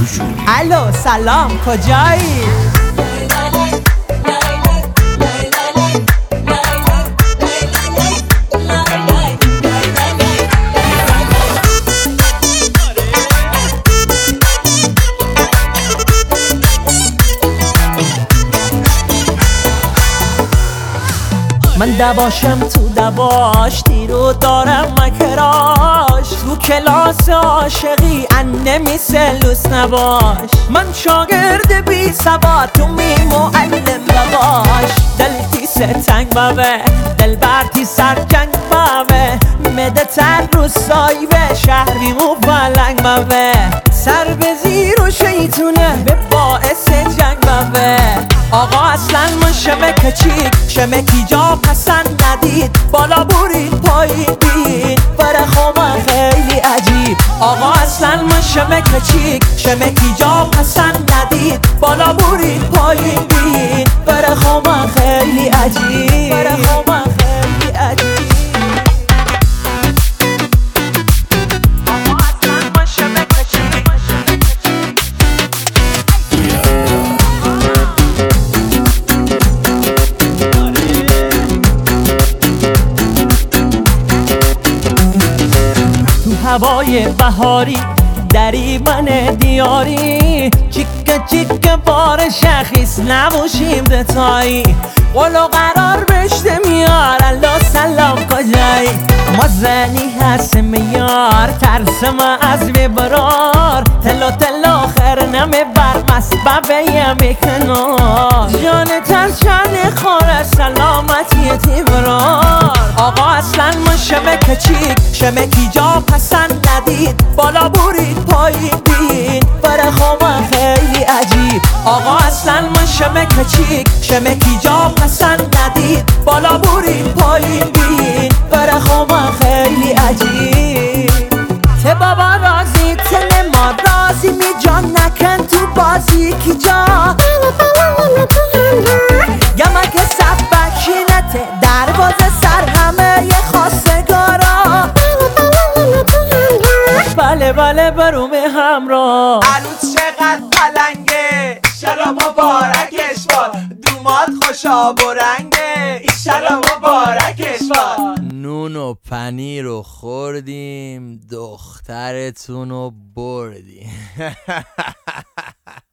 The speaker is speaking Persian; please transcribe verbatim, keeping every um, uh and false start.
الو سلام کجایی؟ من دواشم تو دواش تیرو دارم مکراش تو کلاس عاشقی انه میسلوس نباش من شاگرد بی سواد تو می معلم بباش دلتی ستنگ بابه دل برتی سرکنگ بابه مده تر رو سایبه شهری مو فلنگ بابه سر به زیر و شیطونه به باعث جنگ بابه آقا اصلا من شمک چیک شمکی جا پسند ندید بالا برید پایین بین برخو من خیلی عجیب آقا اصلا من شمک چیک شمکی جا پسند ندید بالا برید پایین بین برخو من خیلی عجیب برخو من خیلی عجیب هوای بهاری دری من دیاری چیک چیک بار شخیص نموشیم دتایی قلو قرار بشته میار الله سلام کجایی ما زنی هست میار ترس ما از ببرار تلو تلو آخر نمی بر مسببه یمی کنار جان ترچن خوره سلامتی تیبرار آقا اصلا من شمک چیک شمکی جا پسند ندید بالا برید پایین بین برخو من خیلی عجیب آقا اصلا من شمک چیک شمکی جا پسند ندید بالا برید پایین بین برخو من خیلی عجیب ته بابا رازی ته ما رازی می جان نکن تو بازی کی جا گمک سبکینته دروازه سر همه ی خواستگارا بله بله بروم همراه عروس چقدر پلنگه ایشالا مبارکش باد دومات خوشا برنگه ایشالا مبارکش باد نون و پنیر رو خوردیم دخترتون رو بردیم